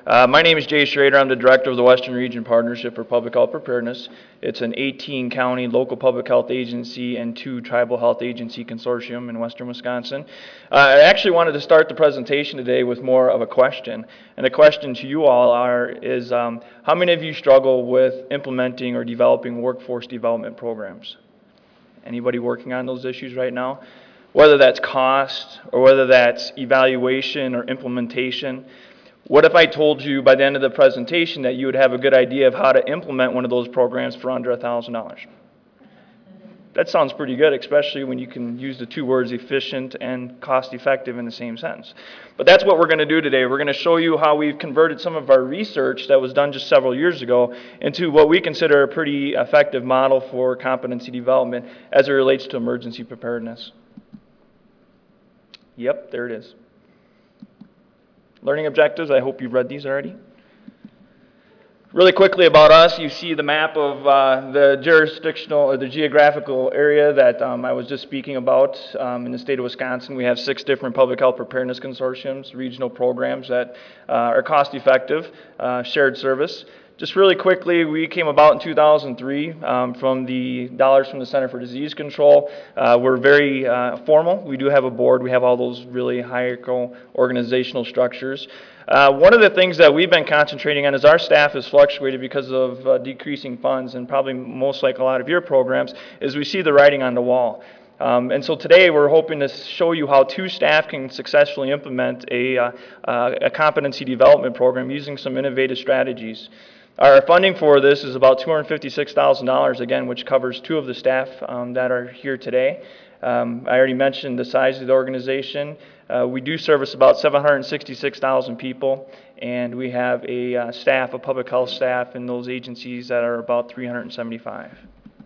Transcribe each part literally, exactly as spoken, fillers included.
Uh, my name is Jay Schrader. I'm the Director of the Western Region Partnership for Public Health Preparedness. It's an eighteen county local public health agency and two tribal health agency consortium in western Wisconsin. Uh, I actually wanted to start the presentation today with more of a question. And the question to you all are, is um, how many of you struggle with implementing or developing workforce development programs? Anybody working on those issues right now? Whether that's cost or whether that's evaluation or implementation. What if I told you by the end of the presentation that you would have a good idea of how to implement one of those programs for under one thousand dollars? That sounds pretty good, especially when you can use the two words efficient and cost-effective in the same sentence. But that's what we're going to do today. We're going to show you how we've converted some of our research that was done just several years ago into what we consider a pretty effective model for competency development as it relates to emergency preparedness. Yep, there it is. Learning objectives, I hope you've read these already. Really quickly about us, you see the map of uh, the jurisdictional or the geographical area that um, I was just speaking about um, in the state of Wisconsin. We have six different public health preparedness consortiums, regional programs that uh, are cost effective, uh, shared service. Just really quickly, we came about in two thousand three um, from the dollars from the Center for Disease Control. Uh, we're very uh, formal. We do have a board. We have all those really hierarchical organizational structures. Uh, one of the things that we've been concentrating on is our staff has fluctuated because of uh, decreasing funds, and probably most like a lot of your programs, is we see the writing on the wall. Um, and so today we're hoping to show you how two staff can successfully implement a, uh, uh, a competency development program using some innovative strategies. Our funding for this is about two hundred fifty-six thousand dollars, again, which covers two of the staff um, that are here today. Um, I already mentioned the size of the organization. Uh, we do service about seven hundred sixty-six thousand people, and we have a uh, staff, a public health staff in those agencies that are about three hundred seventy-five.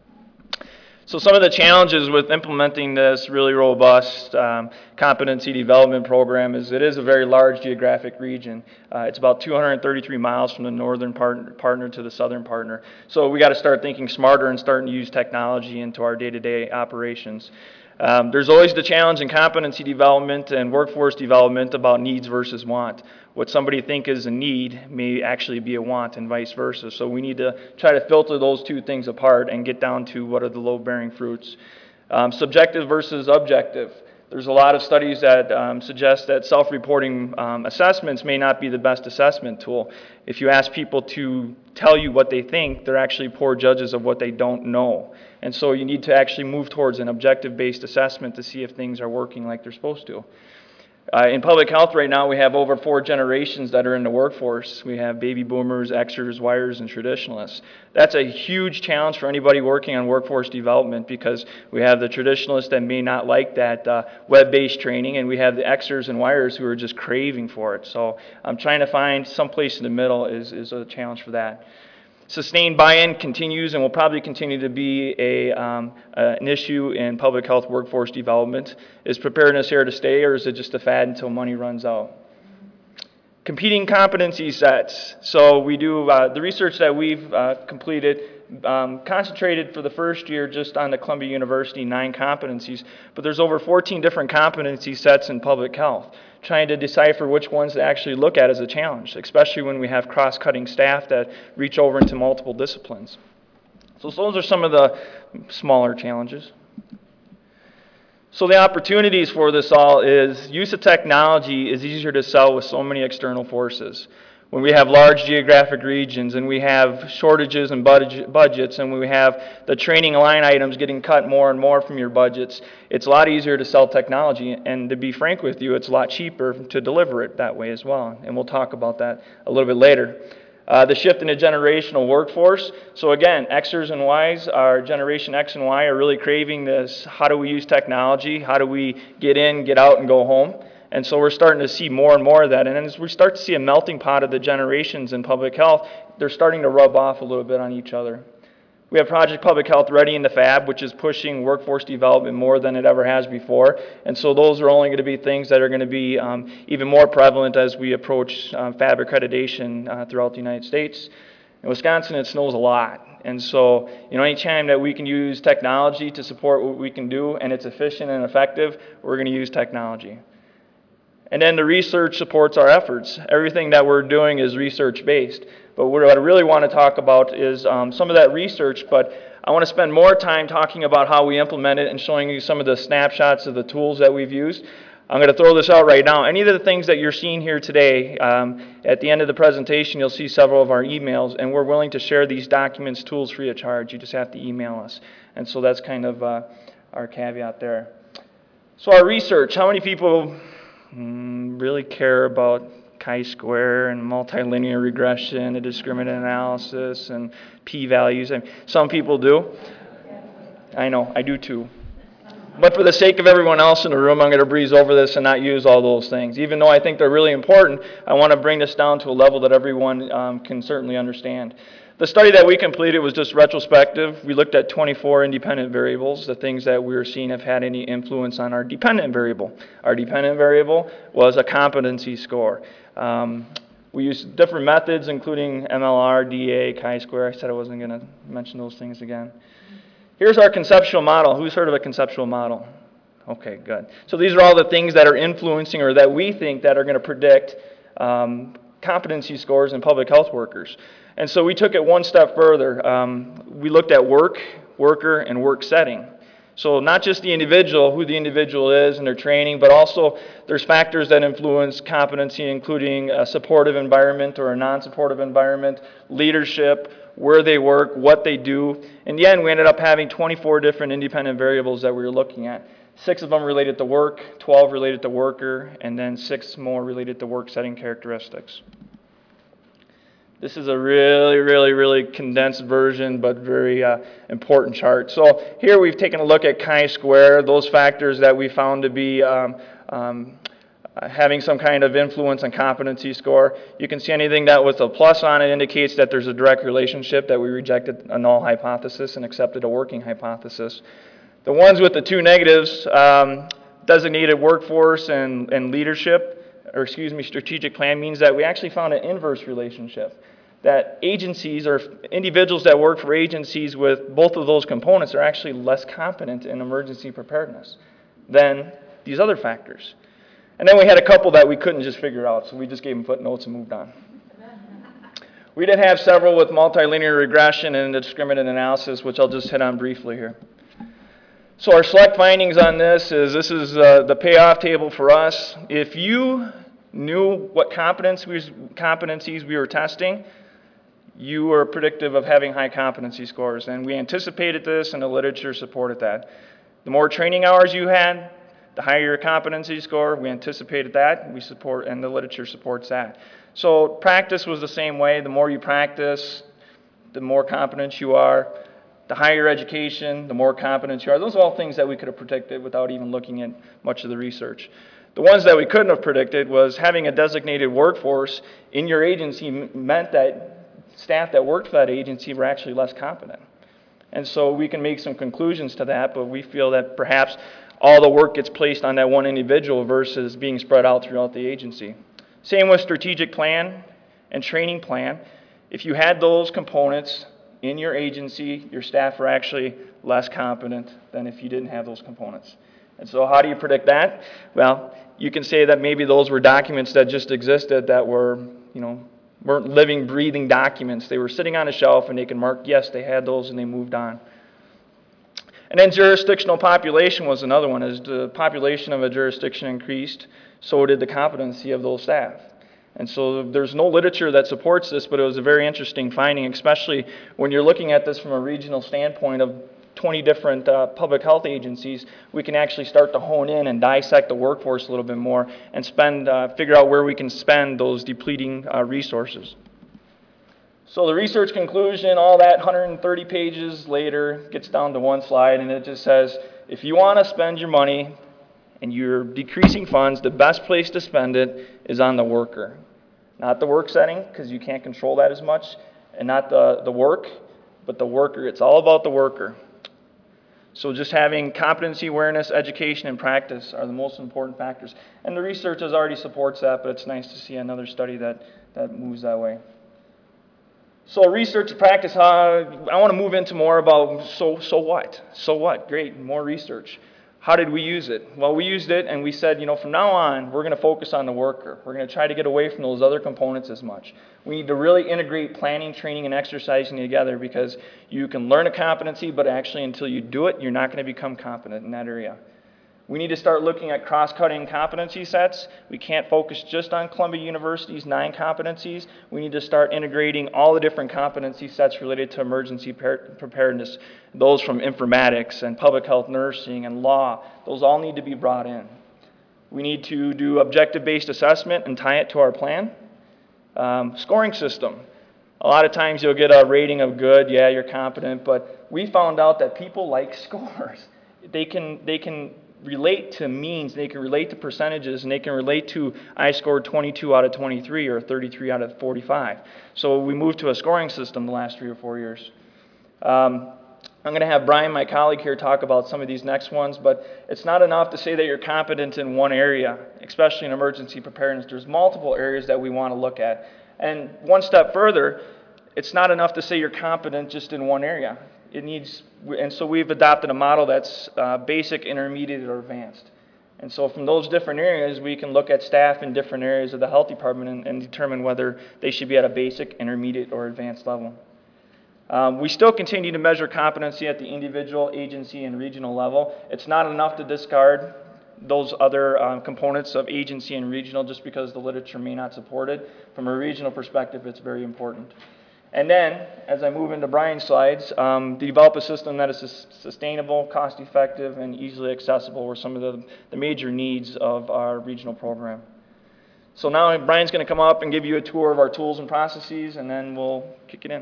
So some of the challenges with implementing this really robust um, competency development program is it is a very large geographic region. Uh, it's about two hundred thirty-three miles from the northern part partner to the southern partner. So we got to start thinking smarter and starting to use technology into our day-to-day operations. Um, there's always the challenge in competency development and workforce development about needs versus want. What somebody think is a need may actually be a want and vice versa. So we need to try to filter those two things apart and get down to what are the low-bearing fruits. Um, subjective versus objective. There's a lot of studies that um, suggest that self-reporting um, assessments may not be the best assessment tool. If you ask people to tell you what they think, they're actually poor judges of what they don't know. And so you need to actually move towards an objective-based assessment to see if things are working like they're supposed to. Uh, in public health right now, we have over four generations that are in the workforce. We have baby boomers, Xers, Yers, and traditionalists. That's a huge challenge for anybody working on workforce development because we have the traditionalists that may not like that uh, web-based training, and we have the Xers and Yers who are just craving for it. So I'm trying to find some place in the middle is, is a challenge for that. Sustained buy-in continues and will probably continue to be a, um, uh, an issue in public health workforce development. Is preparedness here to stay, or is it just a fad until money runs out? Competing competency sets. So we do, uh, the research that we've uh, completed um, concentrated for the first year just on the Columbia University nine competencies, but there's over fourteen different competency sets in public health. Trying to decipher which ones to actually look at as a challenge, especially when we have cross-cutting staff that reach over into multiple disciplines. So those are some of the smaller challenges. So the opportunities for this all is use of technology is easier to sell with so many external forces. When we have large geographic regions and we have shortages in budget, budgets and we have the training line items getting cut more and more from your budgets, it's a lot easier to sell technology, and to be frank with you, it's a lot cheaper to deliver it that way as well, and we'll talk about that a little bit later. Uh, the shift in a generational workforce. So again, Xers and Ys, our generation X and Y are really craving this, how do we use technology, how do we get in, get out, and go home? And so we're starting to see more and more of that. And as we start to see a melting pot of the generations in public health, they're starting to rub off a little bit on each other. We have Project Public Health Ready in the Fab, which is pushing workforce development more than it ever has before. And so those are only going to be things that are going to be um, even more prevalent as we approach um, Fab accreditation uh, throughout the United States. In Wisconsin, it snows a lot. And so, you know, anytime that we can use technology to support what we can do and it's efficient and effective, we're going to use technology. And then the research supports our efforts. Everything that we're doing is research-based. But what I really want to talk about is um, some of that research, but I want to spend more time talking about how we implement it and showing you some of the snapshots of the tools that we've used. I'm going to throw this out right now. Any of the things that you're seeing here today, um, at the end of the presentation, you'll see several of our emails, and we're willing to share these documents, tools free of charge. You just have to email us. And so that's kind of uh, our caveat there. So our research, how many people mm, really care about chi-square and multilinear regression and discriminant analysis and p-values? I mean, some people do. I know, I do too. But for the sake of everyone else in the room, I'm going to breeze over this and not use all those things. Even though I think they're really important, I want to bring this down to a level that everyone um, can certainly understand. The study that we completed was just retrospective. We looked at twenty-four independent variables, the things that we were seeing have had any influence on our dependent variable. Our dependent variable was a competency score. Um, we used different methods, including M L R, D A, chi-square. I said I wasn't going to mention those things again. Here's our conceptual model. Who's heard of a conceptual model? Okay, good. So these are all the things that are influencing or that we think that are going to predict um, competency scores in public health workers. And so we took it one step further. Um, we looked at work, worker, and work setting. So not just the individual, who the individual is and their training, but also there's factors that influence competency, including a supportive environment or a non-supportive environment, leadership, where they work, what they do. In the end, we ended up having twenty-four different independent variables that we were looking at. Six of them related to work, twelve related to worker, and then six more related to work setting characteristics. This is a really, really, really condensed version, but very uh, important chart. So here we've taken a look at chi-square, those factors that we found to be um, um, having some kind of influence on competency score. You can see anything that with a plus on it indicates that there's a direct relationship, that we rejected a null hypothesis and accepted a working hypothesis. The ones with the two negatives, um, designated workforce and, and leadership, or excuse me, strategic plan, means that we actually found an inverse relationship. That agencies or individuals that work for agencies with both of those components are actually less competent in emergency preparedness than these other factors. And then we had a couple that we couldn't just figure out, so we just gave them footnotes and moved on. We did have several with multilinear regression and discriminant analysis, which I'll just hit on briefly here. So our select findings on this is, this is uh, the payoff table for us. If you knew what competencies, competencies we were testing, you were predictive of having high competency scores. And we anticipated this, and the literature supported that. The more training hours you had, the higher your competency score. We anticipated that. We support, and the literature supports that. So practice was the same way. The more you practice, the more competent you are. The higher your education, the more competent you are. Those are all things that we could have predicted without even looking at much of the research. The ones that we couldn't have predicted was having a designated workforce in your agency meant that staff that worked for that agency were actually less competent. And so we can make some conclusions to that, but we feel that perhaps all the work gets placed on that one individual versus being spread out throughout the agency. Same with strategic plan and training plan. If you had those components in your agency, your staff were actually less competent than if you didn't have those components. And so how do you predict that? Well, you can say that maybe those were documents that just existed that were, you know, weren't living, breathing documents. They were sitting on a shelf and they can mark, yes, they had those, and they moved on. And then jurisdictional population was another one. As the population of a jurisdiction increased, so did the competency of those staff. And so there's no literature that supports this, but it was a very interesting finding, especially when you're looking at this from a regional standpoint of twenty different uh, public health agencies. We can actually start to hone in and dissect the workforce a little bit more and spend, uh, figure out where we can spend those depleting uh, resources. So the research conclusion, all that one hundred thirty pages later, gets down to one slide, and it just says, if you want to spend your money and you're decreasing funds, the best place to spend it is on the worker. Not the work setting, because you can't control that as much, and not the, the work, but the worker. It's all about the worker. So just having competency, awareness, education, and practice are the most important factors. And the research has already supports that, but it's nice to see another study that, that moves that way. So research and practice, uh, I want to move into more about so, so what? So what? Great, more research. How did we use it? Well, we used it and we said, you know, from now on, we're going to focus on the worker. We're going to try to get away from those other components as much. We need to really integrate planning, training, and exercising together, because you can learn a competency, but actually until you do it, you're not going to become competent in that area. We need to start looking at cross-cutting competency sets. We can't focus just on Columbia University's nine competencies. We need to start integrating all the different competency sets related to emergency preparedness. Those from informatics and public health nursing and law, those all need to be brought in. We need to do objective-based assessment and tie it to our plan. Um, scoring system. A lot of times you'll get a rating of good, yeah, you're competent, but we found out that people like scores. They can, they can relate to means, they can relate to percentages, and they can relate to I scored twenty-two out of twenty-three or thirty-three out of forty-five. So we moved to a scoring system the last three or four years. Um, I'm going to have Brian, my colleague here, talk about some of these next ones, but it's not enough to say that you're competent in one area, especially in emergency preparedness. There's multiple areas that we want to look at. And one step further, it's not enough to say you're competent just in one area. It needs, and so we've adopted a model that's uh, basic, intermediate, or advanced. And so from those different areas, we can look at staff in different areas of the health department and, and determine whether they should be at a basic, intermediate, or advanced level. Um, we still continue to measure competency at the individual, agency, and regional level. It's not enough to discard those other um, components of agency and regional just because the literature may not support it. From a regional perspective, it's very important. And then, as I move into Brian's slides, um, develop a system that is sustainable, cost-effective, and easily accessible were some of the, the major needs of our regional program. So now Brian's going to come up and give you a tour of our tools and processes, and then we'll kick it in.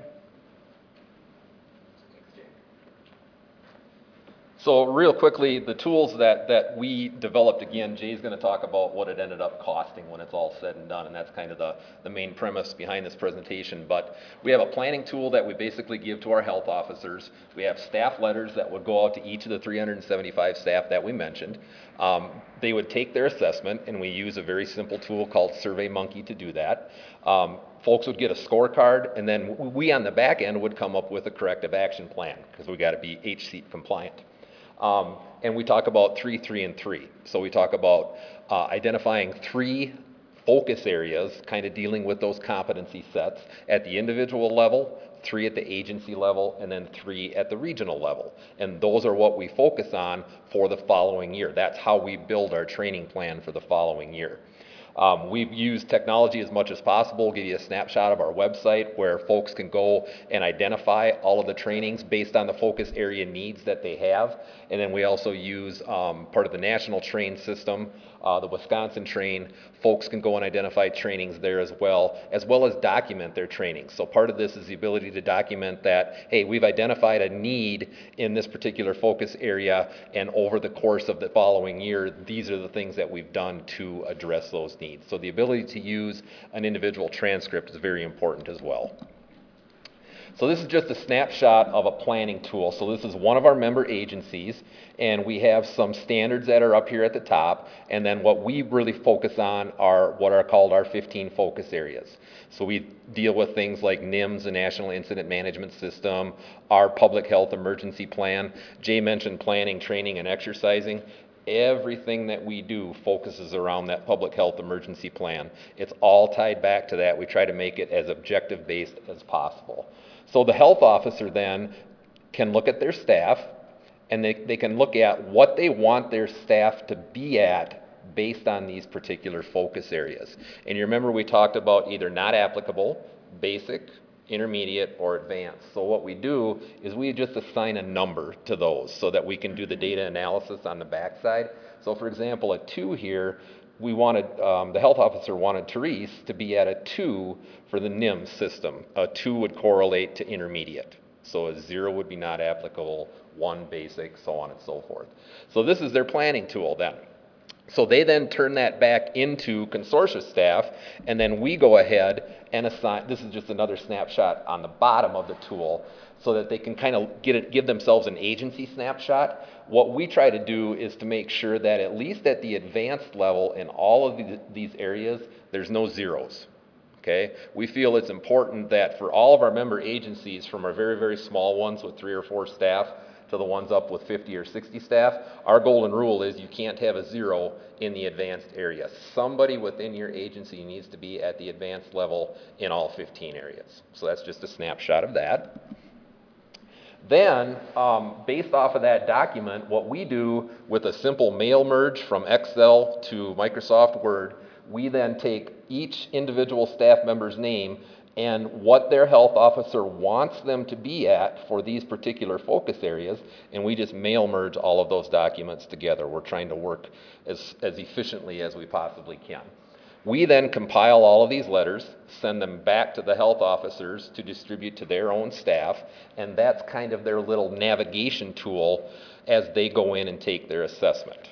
So real quickly, the tools that, that we developed, again, Jay's going to talk about what it ended up costing when it's all said and done, and that's kind of the, the main premise behind this presentation. But we have a planning tool that we basically give to our health officers. We have staff letters that would go out to each of the three hundred seventy-five staff that we mentioned. Um, they would take their assessment, and we use a very simple tool called SurveyMonkey to do that. Um, folks would get a scorecard, and then we on the back end would come up with a corrective action plan, because we got to be H SEAT compliant. Um, and we talk about three, three, and three. So we talk about uh, identifying three focus areas, kind of dealing with those competency sets at the individual level, three at the agency level, and then three at the regional level. And those are what we focus on for the following year. That's how we build our training plan for the following year. Um, we've used technology as much as possible. We'll give you a snapshot of our website where folks can go and identify all of the trainings based on the focus area needs that they have. And then we also use um, part of the national train system, uh, the Wisconsin train. Folks can go and identify trainings there as well, as well as document their trainings. So part of this is the ability to document that, hey, we've identified a need in this particular focus area, and over the course of the following year, these are the things that we've done to address those needs. So the ability to use an individual transcript is very important as well. So this is just a snapshot of a planning tool. So this is one of our member agencies, and we have some standards that are up here at the top, and then what we really focus on are what are called our fifteen focus areas. So we deal with things like N I M S, the National Incident Management System, our Public Health Emergency Plan. Jay mentioned planning, training, and exercising. Everything that we do focuses around that public health emergency plan. It's all tied back to that. We try to make it as objective-based as possible. So the health officer then can look at their staff, and they, they can look at what they want their staff to be at based on these particular focus areas. And you remember we talked about either not applicable, basic, intermediate, or advanced. So what we do is we just assign a number to those so that we can do the data analysis on the backside. So for example, a two here, we wanted, um, the health officer wanted Therese to be at a two for the N I M S system. A two would correlate to intermediate. So a zero would be not applicable, one basic, so on and so forth. So this is their planning tool then. So they then turn that back into consortia staff, and then we go ahead and assign, this is just another snapshot on the bottom of the tool, so that they can kind of get it, give themselves an agency snapshot. What we try to do is to make sure that at least at the advanced level in all of these, these areas, there's no zeros. Okay? We feel it's important that for all of our member agencies, from our very, very small ones with three or four staff, to to the ones up with fifty or sixty staff. Our golden rule is you can't have a zero in the advanced area. Somebody within your agency needs to be at the advanced level in all fifteen areas. So that's just a snapshot of that. Then, um, based off of that document, what we do with a simple mail merge from Excel to Microsoft Word, we then take each individual staff member's name and what their health officer wants them to be at for these particular focus areas, and we just mail merge all of those documents together. We're trying to work as, as efficiently as we possibly can. We then compile all of these letters, send them back to the health officers to distribute to their own staff, and that's kind of their little navigation tool as they go in and take their assessment.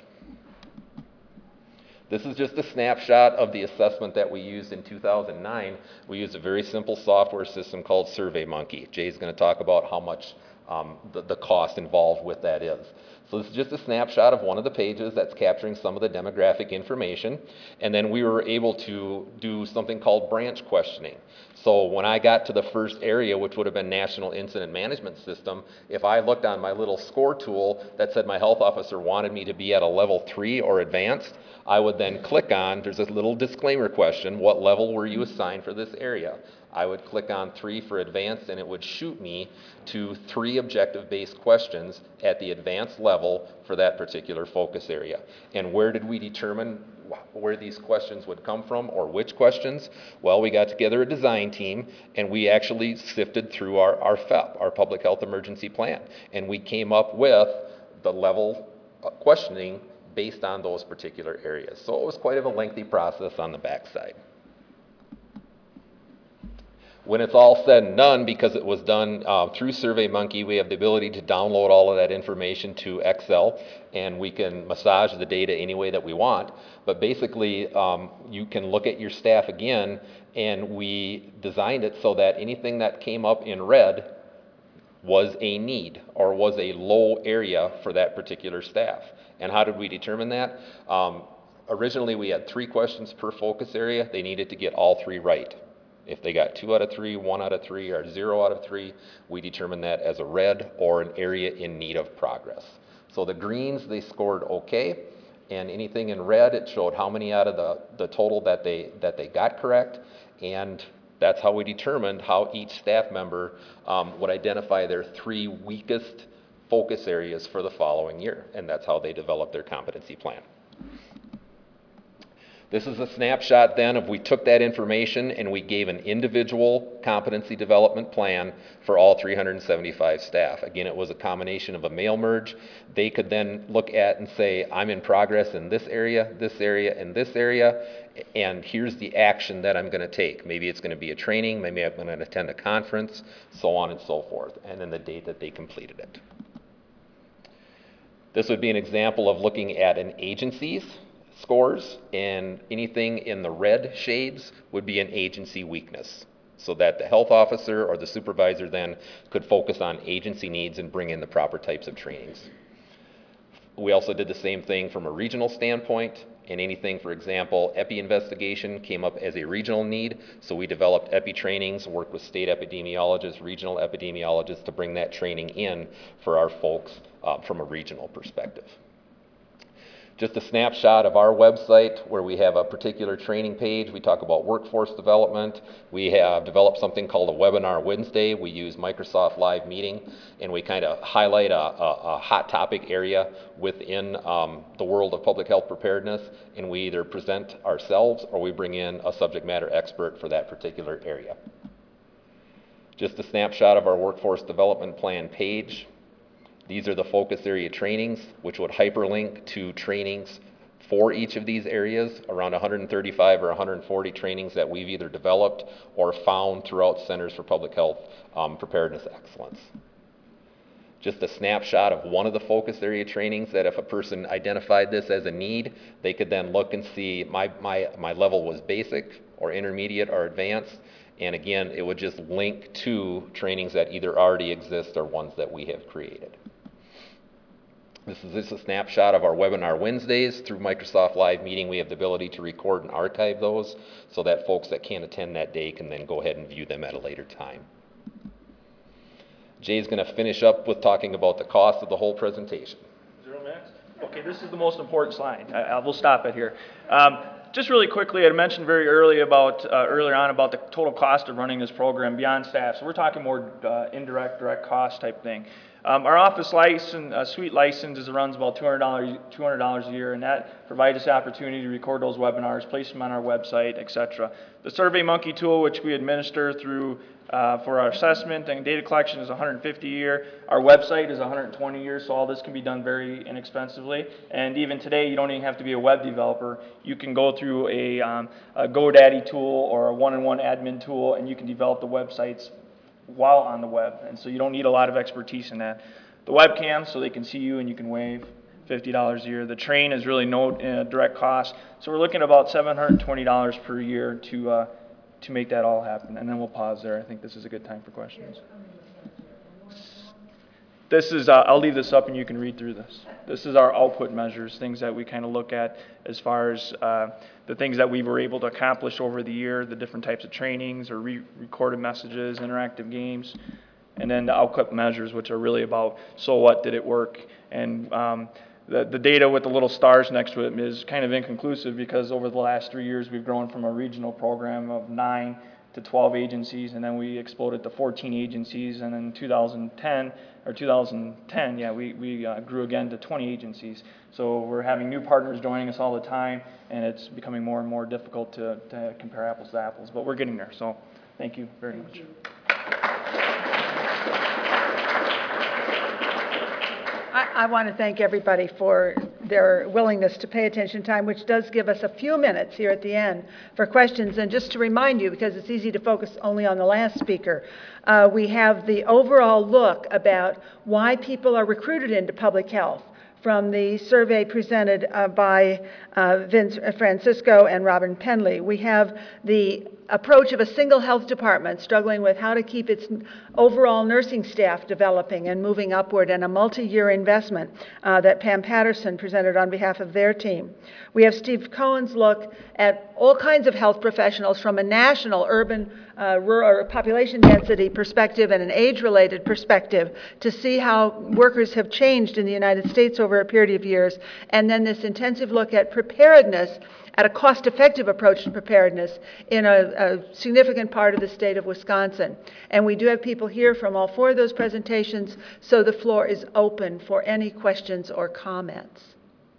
This is just a snapshot of the assessment that we used in two thousand nine. We used a very simple software system called SurveyMonkey. Jay's going to talk about how much um, the, the cost involved with that is. So this is just a snapshot of one of the pages that's capturing some of the demographic information. And then we were able to do something called branch questioning. So when I got to the first area, which would have been National Incident Management System, if I looked on my little score tool that said my health officer wanted me to be at a level three or advanced, I would then click on, there's a little disclaimer question, what level were you assigned for this area? I would click on three for advanced, and it would shoot me to three objective-based questions at the advanced level for that particular focus area. And where did we determine where these questions would come from, or which questions? Well, we got together a design team, and we actually sifted through our, our F E P, our Public Health Emergency Plan, and we came up with the level of questioning based on those particular areas. So it was quite of a lengthy process on the backside. When it's all said and done, because it was done uh, through SurveyMonkey, we have the ability to download all of that information to Excel, and we can massage the data any way that we want. But basically, um, you can look at your staff again, and we designed it so that anything that came up in red was a need or was a low area for that particular staff. And how did we determine that? Um, originally, we had three questions per focus area. They needed to get all three right. If they got two out of three, one out of three, or zero out of three, we determine that as a red or an area in need of progress. So the greens, they scored okay, and anything in red, it showed how many out of the, the total that they, that they got correct, and that's how we determined how each staff member um, would identify their three weakest focus areas for the following year, and that's how they developed their competency plan. This is a snapshot then of we took that information and we gave an individual competency development plan for all three hundred seventy-five staff. Again, it was a combination of a mail merge. They could then look at and say, I'm in progress in this area, this area, and this area, and here's the action that I'm going to take. Maybe it's going to be a training, maybe I'm going to attend a conference, so on and so forth, and then the date that they completed it. This would be an example of looking at an agency's scores, and anything in the red shades would be an agency weakness, so that the health officer or the supervisor then could focus on agency needs and bring in the proper types of trainings. We also did the same thing from a regional standpoint, and anything, for example, epi investigation came up as a regional need, so we developed epi trainings, worked with state epidemiologists, regional epidemiologists to bring that training in for our folks uh, from a regional perspective. Just a snapshot of our website where we have a particular training page. We talk about workforce development. We have developed something called a Webinar Wednesday. We use Microsoft Live Meeting, and we kind of highlight a, a, a hot topic area within um, the world of public health preparedness, and we either present ourselves or we bring in a subject matter expert for that particular area. Just a snapshot of our workforce development plan page. These are the focus area trainings, which would hyperlink to trainings for each of these areas, around one hundred thirty-five or one hundred forty trainings that we've either developed or found throughout Centers for Public Health um, Preparedness Excellence. Just a snapshot of one of the focus area trainings that if a person identified this as a need, they could then look and see my, my, my level was basic or intermediate or advanced. And again, it would just link to trainings that either already exist or ones that we have created. This is just a snapshot of our Webinar Wednesdays. Through Microsoft Live Meeting, we have the ability to record and archive those so that folks that can't attend that day can then go ahead and view them at a later time. Jay's going to finish up with talking about the cost of the whole presentation. Zero minutes? Okay, this is the most important slide. I, I will stop it here. Um, just really quickly, I mentioned very early about, uh, earlier on about the total cost of running this program beyond staff. So we're talking more uh, indirect, direct cost type thing. Um, our office license, uh, suite license is runs about two hundred dollars, two hundred dollars a year, and that provides us the opportunity to record those webinars, place them on our website, et cetera. The SurveyMonkey tool, which we administer through uh, for our assessment and data collection, is one hundred fifty dollars a year. Our website is one hundred twenty dollars a year, so all this can be done very inexpensively. And even today, you don't even have to be a web developer. You can go through a, um, a GoDaddy tool or a one-on-one admin tool, and you can develop the websites while on the web, and so you don't need a lot of expertise in that. The webcam, so they can see you and you can wave, fifty dollars a year. The train is really no uh, direct cost, so we're looking at about seven hundred twenty dollars per year to uh, to make that all happen. And then we'll pause there. I think this is a good time for questions. This is, uh, I'll leave this up and you can read through this. This is our output measures, things that we kind of look at as far as uh, the things that we were able to accomplish over the year, the different types of trainings or re recorded messages, interactive games, and then the output measures, which are really about, so what, did it work? And um, the, the data with the little stars next to it is kind of inconclusive because over the last three years we've grown from a regional program of nine to twelve agencies, and then we exploded to fourteen agencies, and in two thousand ten, or two thousand ten, yeah, we, we uh, grew again to twenty agencies. So we're having new partners joining us all the time, and it's becoming more and more difficult to, to compare apples to apples, but we're getting there, so thank you very much. I, I want to thank everybody for their willingness to pay attention time, which does give us a few minutes here at the end for questions. And just to remind you, because it's easy to focus only on the last speaker, uh, we have the overall look about why people are recruited into public health from the survey presented uh, by uh, Vince Francisco and Robin Penley. We have the approach of a single health department struggling with how to keep its overall nursing staff developing and moving upward, and a multi-year investment uh, that Pam Patterson presented on behalf of their team. We have Steve Cohen's look at all kinds of health professionals from a national urban uh, rural population density perspective and an age-related perspective to see how workers have changed in the United States over a period of years, and then this intensive look at preparedness, at a cost-effective approach to preparedness in a, a significant part of the state of Wisconsin. And we do have people here from all four of those presentations, so the floor is open for any questions or comments.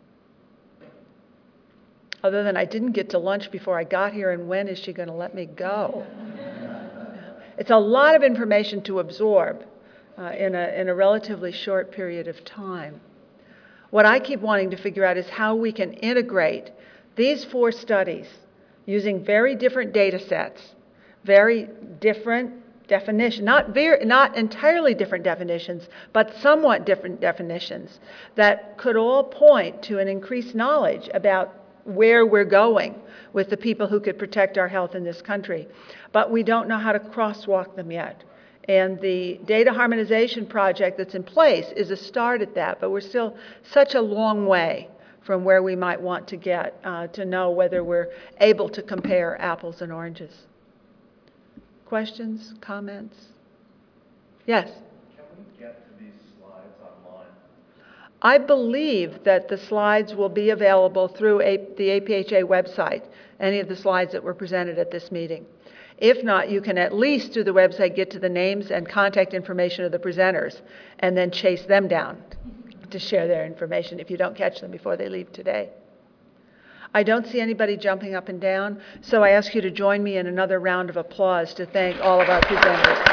Other than I didn't get to lunch before I got here, and when is she going to let me go? It's a lot of information to absorb uh, in, a, in a relatively short period of time. What I keep wanting to figure out is how we can integrate these four studies using very different data sets, very different definition, not very, not entirely different definitions, but somewhat different definitions that could all point to an increased knowledge about where we're going with the people who could protect our health in this country. But we don't know how to crosswalk them yet. And the data harmonization project that's in place is a start at that, but we're still such a long way from where we might want to get uh, to know whether we're able to compare apples and oranges. Questions, comments? Yes? Can we get to these slides online? I believe that the slides will be available through a, the A P H A website, any of the slides that were presented at this meeting. If not, you can at least through the website get to the names and contact information of the presenters and then chase them down to share their information if you don't catch them before they leave today. I don't see anybody jumping up and down, so I ask you to join me in another round of applause to thank all of our presenters.